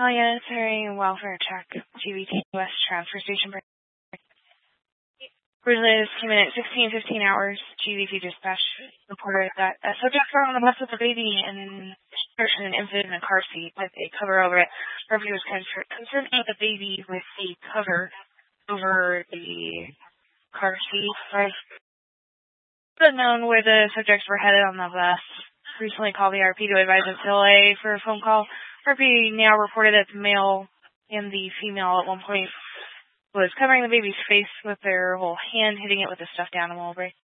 Humanitarian Welfare Check, GBT West Transfer Station. Originally, this came in at 16:15 hours. GBT dispatch reported that a subject found on the bus with a baby and an infant in a car seat with a cover over it. Murphy was concerned about the baby with the cover over the car seat. It's unknown where the subjects were headed on the bus. Recently called the RP to advise of delay for a phone call. RP now reported that the male and the female at one point was covering the baby's face with their whole hand, hitting it with a stuffed animal.